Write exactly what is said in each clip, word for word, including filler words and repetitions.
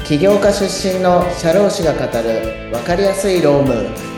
起業家出身の社労士が語る分かりやすい労務。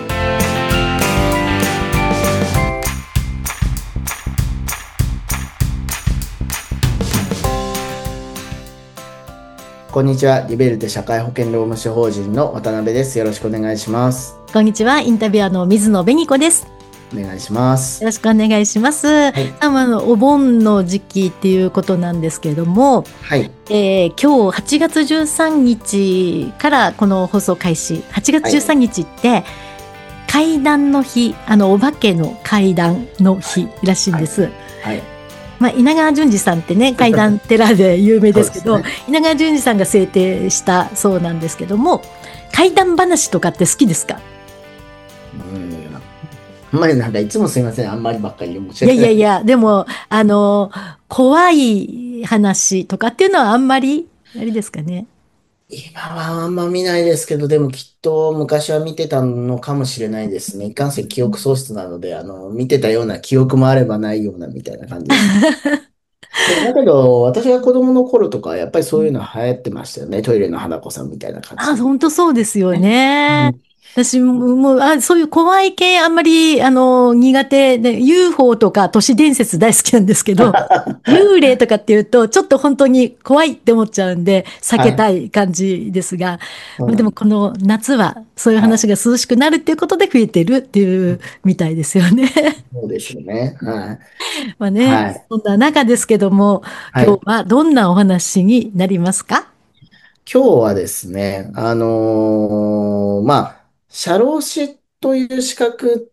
こんにちは。リベルテ社会保険労務士法人の渡辺です。よろしくお願いします。 こんにちは。インタビュアーの水野紅子です。 お願いします。 よろしくお願いします。 はい、 あのお盆の時期っていうことなんですけれども、 はい、 えー今日はちがつじゅうさんにちからこの放送開始。はちがつじゅうさんにちって怪談の日、あのお化けの怪談の日らしいんです。 はい、 まあ、稲川淳二さんってね、怪談寺で有名ですけど、 そうですね。 稲川淳二さんが制定したそうなんですけども、怪談話とかって好きですか？ うん、あんまりなんかいつもすいません。あんまりばっかり申しいや訳ない。 いやいや、でも、あの、怖い話とかっていうのはあんまり、あれですかね。 今はあんま見ないですけど、でもきっと昔は見てたのかもしれないですね。いかんせん記憶喪失なので、あの、見てたような記憶もあればないようなみたいな感じです。でもだけど、私が子供の頃とか、やっぱりそういうの流行ってましたよね。トイレの花子さんみたいな感じあ、 で。 本当そうですよね。うね。 ん。 私も、もう、あ、そういう怖い系あんまり、あの、苦手で、ユーフォー とか都市伝説大好きなんですけど、幽霊とかっていうと、ちょっと本当に怖いって思っちゃうんで、避はい。 けたい感じですが、まあ、でそうなんです。 もこの夏は、そういうはい。 話が涼しくなるっていうことで増えてるっていうみたいですよね。 そうですよね。はい。 まあね、 はい。 そんな中ですけども、 はい。 今日はどんなお話になりますか？ 今日はですね、あのーまあ、社労士という資格って、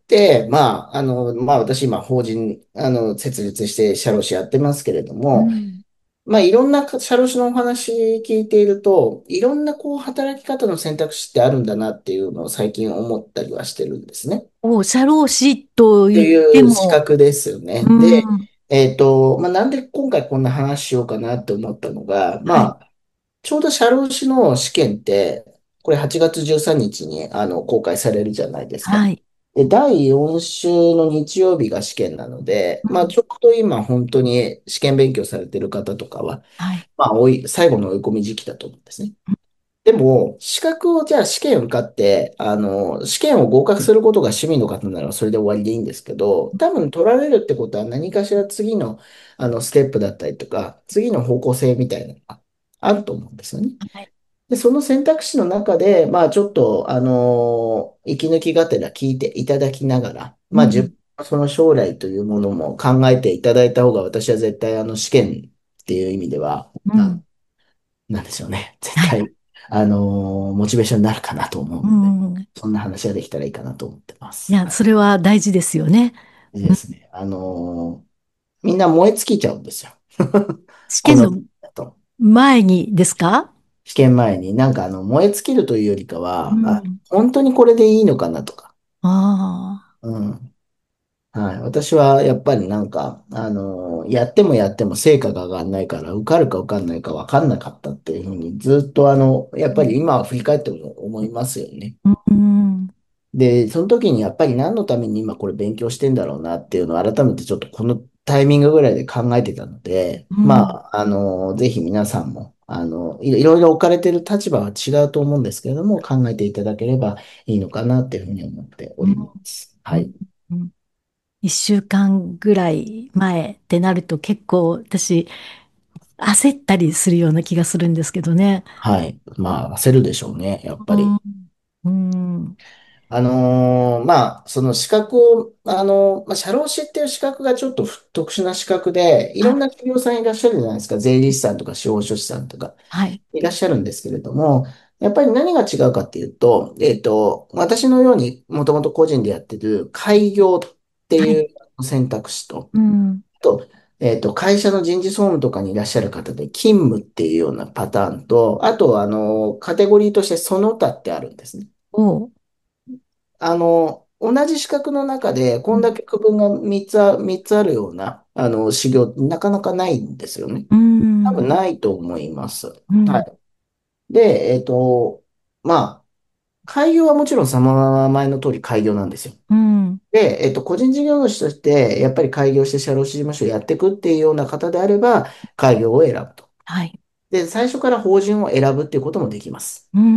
まあ、あの、まあ、私今法人、あの、設立して社労士やってますけれども、 うん。 まあ、いろんな社労士のお話聞いていると、いろんなこう働き方の選択肢ってあるんだなっていうのを最近思ったりはしてるんですね。っお、社労士とて言っていう資も、 格ですよね。 うで、 ん、 えっと、まあ、なんで今回こんな話しようかなって思ったのが、 はい、 まあ、ちょうど社労士の試験って、これはちがつじゅうさんにちにちにあの公開されるじゃないですか。 はい、 で、だいよん週の日曜日が試験なので、まあうん、 ちょっと今本当に試験勉強されてる方とかは、 はい、 まあ追い、最後の追い込み時期だと思うんですね。でも、資格を、じゃあ試験受かって、あの、試験を合格することが趣味の方ならそれで終わりでいいんですけど、多分取られるってことは何かしら次の、あの、ステップだったりとか、次の方向性みたいなのがあると思うんですよね。 はい、 で、その選択肢の中で、まあちょっと、あのー息抜きがてら聞いていただきながら、まあ自分うん、 のその将来というものも考えていただいた方が、私は絶対あの試験っていう意味では、な、 うん、 なんでしょうね。絶はい、 対、あのーモチベーションになるかなと思ううので、 ん。 そんな話ができたらいいかなと思ってます。 いや、それは大事ですよね。うん、 でですね、あのーみんな燃え尽きちゃうんですよ。この時試験の期だと。 前にですか？ 試験前に、なんかあの、燃え尽きるというよりかは、あ、 うん。 本当にこれでいいのかなとか。 あうん。はい。私はやっぱりなんか、あのーやってもやっても成果が上がんないから、受かるか受かんないか分かんなかったっていうふうに、ずっとあの、やっぱり今振り返っても思いますよね。 あ、うん、 で、その時にやっぱり何のために今これ勉強してんだろうなっていうのを改めてちょっとこのタイミングぐらいで考えてたので、 うん、 まあ、あの、ぜひ皆さんも、あの、いいろいろ置かれてる立場は違うと思うんですけれども、考えていただければいいのかなっていうふうに思っておうん、 ります。 うん、 はい。 うん。一週間ぐらい前ってなると結構私焦ったりするような気がするんですけどね。 はい。まあ、焦るでしょうね、やっぱり。 うん、うん、 あのーまあ、その資格を、あのーまあ、社労士っていう資格がちょっと特殊な資格で、いろんな企業さんいらっしゃるじゃないですか。税理士さんとか司法書士さんとかはい。 いらっしゃるんですけれども、やっぱり何が違うかっていうと、えっと、私のようにもともと個人でやってる開業ってはい。 いう選択肢と、 うん。 と、えっと、会社の人事総務とかにいらっしゃる方で勤務っていうようなパターンと、あと、あの、カテゴリーとしてその他ってあるんですね。 おう。 あの、同じ資格の中で、こんだけ区分がみっつあ、みっつあるような、あの、修行、なかなかないんですよね。 うん。 多分ないと思います。 うん。 はい。で、えっと、まあ、開業はもちろんその名前の通り開業なんですよ。 うん。 で、えっと、個人事業主として、やっぱり開業して社労士事務所をやっていくっていうような方であれば、開業を選ぶと。 はい。 で、最初から法人を選ぶっていうこともできます。 うん。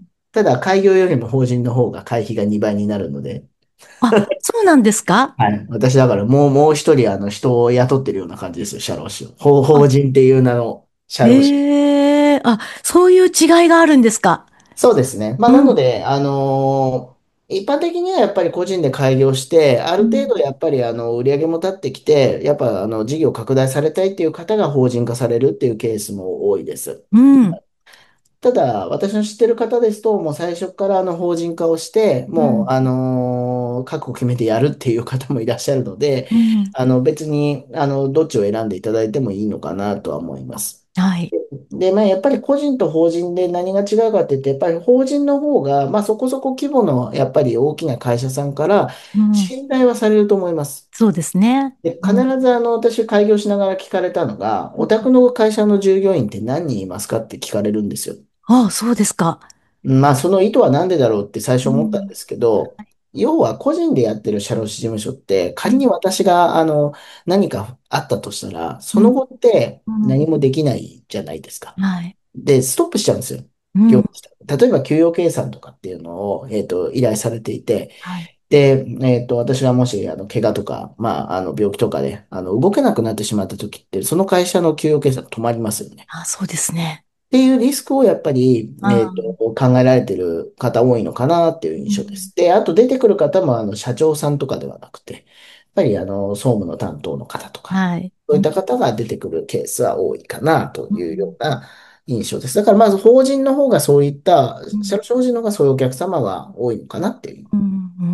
ただ、開業よりも法人の方が会費がにばいになるので、 あ、そうなんですか？ はい。私だからもう、もう一人、あの、人を雇ってるような感じですよ、社労士を。法、法あ、 人っていう名の社労士。 ええ、あ、そういう違いがあるんですか？ そうですね。まあ、 うん。 なので、あのー一般的にはやっぱり個人で開業して、ある程うん。 度やっぱりあの売り上げも立ってきて、やっぱあの事業拡大されたいっていう方が法人化されるっていうケースも多いです。 うん。 ただ、私の知ってる方ですと、もう最初からあの法人化をして、 うん。 もう、あのー覚悟決めてやるっていう方もいらっしゃるので、 うん。 あの別にあのどっちを選んでいただいてもいいのかなとは思います。 はい。 で、まあ、やっぱり個人と法人で何が違うかって言って、やっぱり法人の方が、まあ、そこそこ規模の、やっぱり大きな会社さんからうん。 信頼はされると思います。 そうですね。 で、必うん。 ずあの、私開業しながら聞かれたのが、お宅の会社の従業員って何人いますかって聞かれるんですよ。 ああ、そうですか。 まあ、その意図は何でだろうって最初思ったんうん。 ですけど、要は個人でやってる社労士事務所って、 うん。 仮に私があの、何かあったとしたら、 うん。 その後ってうん。 何もできないじゃないですか。 はい。 で、ストップしちゃうんですよ。 うん。 業務自体例えば給与計算とかっていうのを、えっと、依頼されていて、 はい。 で、えっと、私がもし、あの、怪我とか、まあ、あの、病気とかで、あの、動けなくなってしまった時って、その会社の給与計算止まりますよね。 あ、そうですね。 っていうリスクをやっぱり、えっと、 ああ。 考えられてる方多いのかなっていううん。 印象です。で、あと出てくる方も、あの、社長さんとかではなくて、やっぱり、あの、総務の担当の方とか、 はい。 そういっうん。 た方が出てくるケースは多いかなというようん。 うな印象です。だから、まず法人の方がそういった、 うん。 社労士の方がそういうお客様が多いのかなっていううん。うん。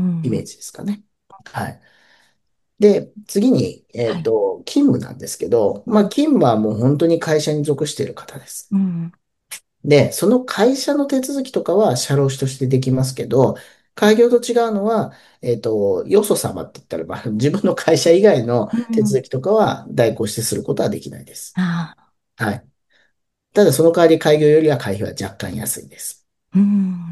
イメージですかね。はい。で、次に、えはい。 っと、勤務なんですけど、まあ、 うん。 勤務はもう本当に会社に属している方です。 うん。 で、その会社の手続きとかは社労士としてできますけど、開業と違うのは、えっと、よそ様って言ったら、まあ、自分の会社以外のうん。 手続きとかは代行してすることはできないです。 ああ。 はい。ただ、その代わり開業よりは会費は若干安いです。 うん。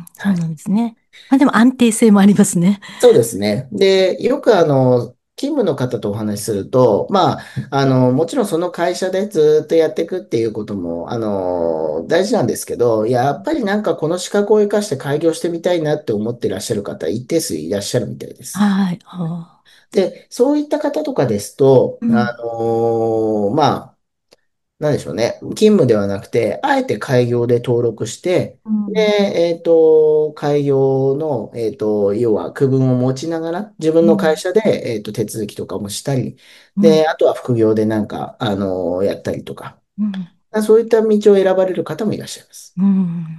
そうはい。 なんですね。まあでも安定性もありますね。 そうですね。で、よくあの、勤務の方とお話しすると、まあ、あの、もちろんその会社でずっとやっていくっていうことも、あの、大事なんですけど、やっぱりなんかこの資格を生かして開業してみたいなって思っていらっしゃる方、一定数いらっしゃるみたいです。 はい。ああ。 で、そういった方とかですと、あうん。 の、まあ、なんでしょうね。勤務ではなくて、あえて開業で登録して、で、 うん。 えっと、開業の、えっと、要は区分を持ちながら、自分の会うん。 社で、えっと、手続きとかもしたり、 うん。 で、あとは副業でなんか、あの、やったりとか、 うん。 そういった道を選ばれる方もいらっしゃいます。 うん。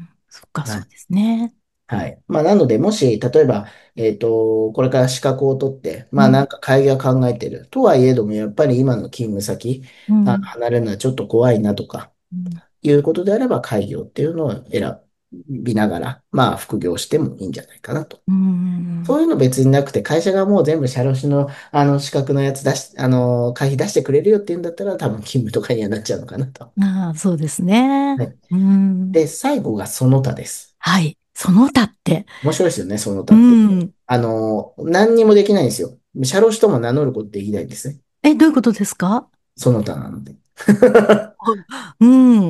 そっか、 はい。 そうですね。 はい。まあ、なので、もし、例えば、えっと、これから資格を取って、まあ、 うん。 なんか会議は考えてる。とはいえども、やっぱり今の勤務先、あ、 うん。 離れるのはちょっと怖いなとか、 うん。 いうことであれば、開業っていうのを選びながら、まあ、副業してもいいんじゃないかなと。 うん。 そういうの別になくて、会社がもう全部社労士の、あの、資格のやつ出し、あの、会費出してくれるよっていうんだったら、多分勤務とかにはなっちゃうのかなと。 ああ、そうですね。 はい。 うん。 で、最後がその他です。 はい。その他って。 面白いですよね、そのう他って。 ん。 あの、何にもできないんですよ。社労士とも名乗ることできないんですね。 え、どういうことですか？ その他なので。 うん。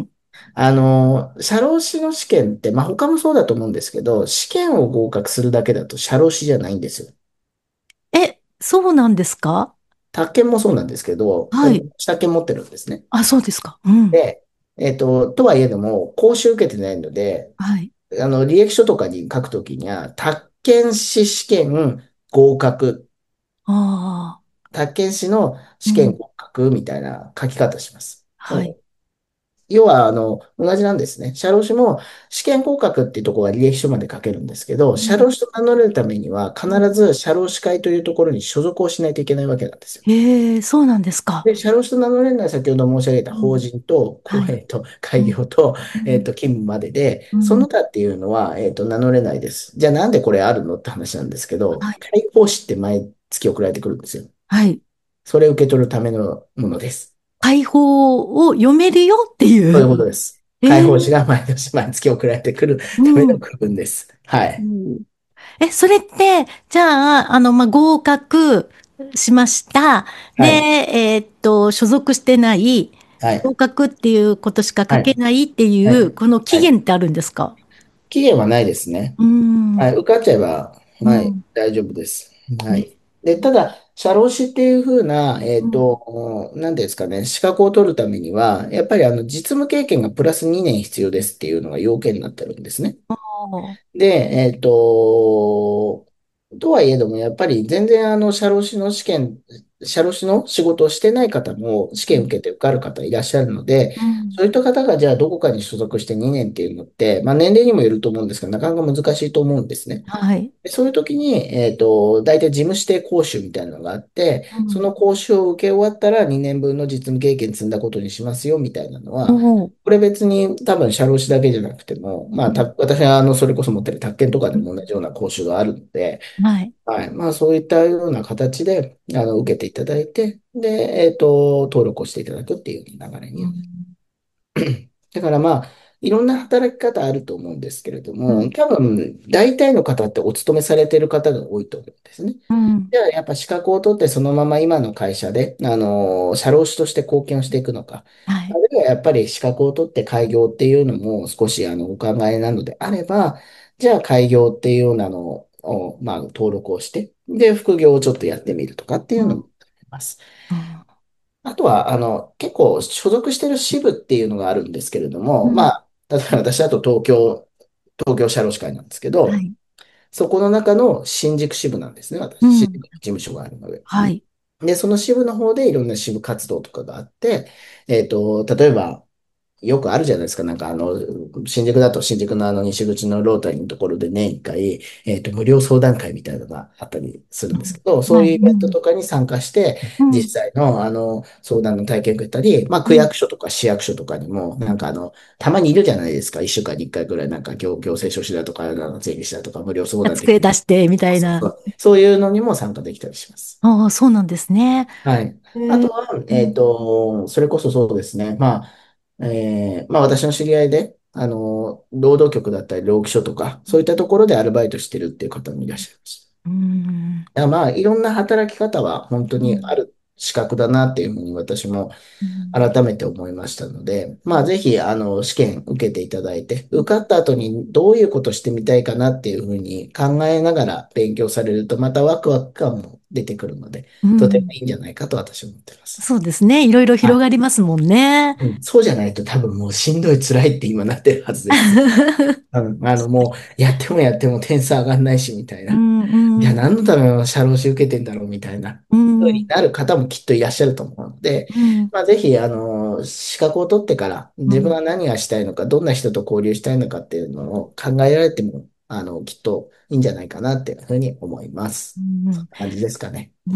あの、社労士の試験って、まあ他もそうだと思うんですけど、試験を合格するだけだと社労士じゃないんですよ。 え、そうなんですか？ 宅建もそうなんですけど、 はい。 宅建持ってるんですね。 あ、そうですか。うん。 で、えっと、とはいえども、講習受けてないので、 はい。 あの、履歴書とかに書くときには、宅建士試験合格、 ああ。 宅建士の試験うん。 合格みたいな書き方します。 はい。 要は、あの、同じなんですね。社労士も試験合格っていうところは履歴書まで書けるんですけど、 うん。 社労士と名乗れるためには、必うん。 ず社労士会というところに所属をしないといけないわけなんですよ。 へえ、そうなんですか。 で、社労士と名乗れるのは先ほど申し上げた法うん。 人と、こうはい。 えっと、 うん。 開業と、 うん。 えっと、勤務までで、 うん。 その他っていうのは、えっと、名乗れないです。じゃあなんでこれあるのって話なんですけど、 はい。 開放誌って毎月送られてくるんですよ。 はい。 それを受け取るためのものです。 解放を読めるよっていそういうう。 ことです。開ええ。 放誌が毎年毎月送られてくるうためのん。 区分です。はうい。 ん。え、それって、じゃあ、あの、まあ、合格しました。で、 はい。 えーっと、所属してない。 はい。 合格っていうことしか書はい。 けないっていう、 はい。 この期はい。 限ってあるんですか？ 期限はないですね。 うーん、うはい。受かっちゃえば、はい、 ん、 大丈夫です。はね、 い。で、ただ、社労士っていうふうな、えっうん、 と、なんていうんですかね、資格を取るためには、やっぱりあの、実務経験がプラスにねん必要ですっていうのが要件になってるんですね。 あー、 で、えっと、とはいえども、やっぱり全然あの、社労士の試験、社労士の仕事をしてない方も試験受けて受かる方いらっしゃるので、 うん、 そういった方がじゃあどこかに所属してにねんっていうのって、まあ年齢にもよると思うんですが、なかなか難しいと思うんですね。 はい、 でそういう時に、えっと、大体事務指定講習みたいなのがあって、 うん、 その講習を受け終わったらにねんぶんの実務経験積んだことにしますよみたいなのは、 おー、 これ別に多分社労士だけじゃなくても、まあ、たうん、 私はあのそれこそ持ってる宅建とかでうん、 も同じような講習があるので、 はい、 はい。まあそういったような形であの受けていただいて、で、えっと、登録をしていただくっていう流れうにん、 だからまあ、いろんな働き方あると思うんですけれども、 うん、 多分、大体の方ってお勤めされている方が多いと思うんですね。 うん、 じゃあ、やっぱ資格を取ってそのまま今の会社で、あの、社労士として貢献をしていくのか、 はい、 あるいはやっぱり資格を取って開業っていうのも少しあのお考えなのであれば、じゃあ開業っていうようなのを、まあ、登録をして、で、副業をちょっとやってみるとかっていうのもうん、 あります。 うん、 あとは、あの、結構所属してる支部っていうのがあるんですけれども、まうん、 あ、例えば私だと東京、東京社労士会なんですけど、 はい、 そこの中の新宿支部なんですね、私。新宿うん、 に事務所があるので。 はい、 で、その支部の方でいろんな支部活動とかがあって、えっと、例えば、よくあるじゃないですか。なんかあの、新宿だと新宿のあの西口のロータリーのところで年一回、えっと、無料相談会みたいなのがあったりするんですけど、 はい、 そういうイベントうん、 とかに参加して、 うん、 実際のあの、相談の体験を受けたり、まあ、区うん、 役所とか市役所とかにも、なんかあの、たまにいるじゃないですか。一週間に一回ぐらいなんか行、行政書士だとか、あの税理士だとか無料相談できる。 机出して、みたいな。 そうそう。そういうのにも参加できたりします。 ああ、そうなんですね。 はい。 えー、 あとは、えっうん、 と、それこそそうですね。まあ、えーまあ私の知り合いで、あの、労働局だったり、労基署とか、そういったところでアルバイトしてるっていう方もいらっしゃいます。 うん、 だからまあ、いろんな働き方は本当うん、 にある資格だなっていうふうに私もうん、 改めて思いましたので、まあ、ぜひ、あの、試験受けていただいて、受かった後にどういうことしてみたいかなっていうふうに考えながら勉強されると、またワクワク感も出てくるので、 うん、 とてもいいんじゃないかと私は思っています。 そうですね。いろいろ広がりますもんね。 うん、そうじゃないと多分もうしんどい、辛いって今なってるはずです。うん、あのもうやってもやっても点数上がんないしみたいな。 うん、 じゃあうん、 何のための社労士受けてんだろうみたいなうん、 風になる方もきっといらっしゃると思うので、 うん、 まあ、ぜひあの資格を取ってからうん、 自分は何がしたいのか、どんな人と交流したいのかっていうのを考えられてもあのきっといいんじゃないかなっていうふうに思います。そんな感じですかね。 うん、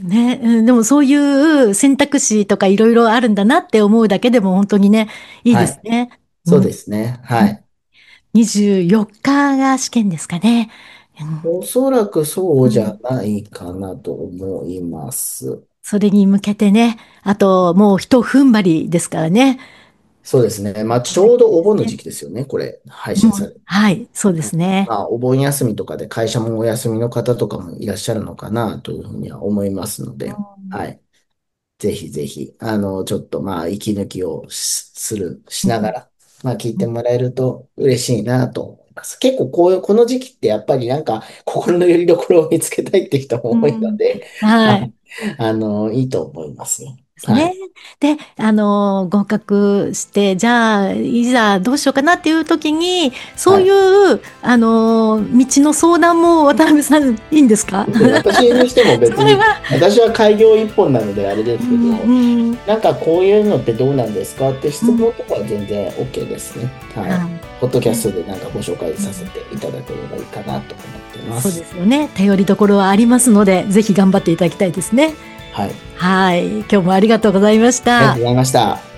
ね、うんでもそういう選択肢とかいろいろあるんだなって思うだけでも本当にね、いいはい。 ですね。うそうでん。 すね。 うん、 はい。 にじゅうよっかが試験ですかね。 おそらくそうじゃうん、 ないかなと思います。 それに向けてね、あともう一踏ん張りですからね。 そうですね。まあ、ちはい、 ょうどお盆のですね。 時期ですよね。これ、配信もう、 される。 はい、そうですね。 まあ、お盆休みとかで会社もお休みの方とかもいらっしゃるのかなというふうには思いますのうで、はん、 い。ぜひぜひ、あの、ちょっとまあ、息抜きをしする、しうん、 ながら、まあ、聞いてもらえると嬉しいなと思います。結構こういう、この時期ってやっぱりなんか、心の拠り所を見つけたいって人も多いのうん、 で、 はい。 はい。あの、いいと思いますよ。 ですね。 はい。 で、あの、合格して、じゃあ、いざどうしようかなっていう時に、そういはい。 う、あの、道の相談も渡辺さん、いいんですか？ で、私にしても別に、 それは、 私は開業一本なのであれですけど、 うん、うん、 なんかこういうのってどうなんですかってうん、 質問とかは全然 OK ですね。はい。 はい。 ポッドキャスね、 トでなんかご紹介させうん、 ていただければいいかなと思ってまそうです。 すよね。頼りどころはありますので、ぜひ頑張っていただきたいですね。 はい。 はい。今日もありがとうございました。 ありがとうございました。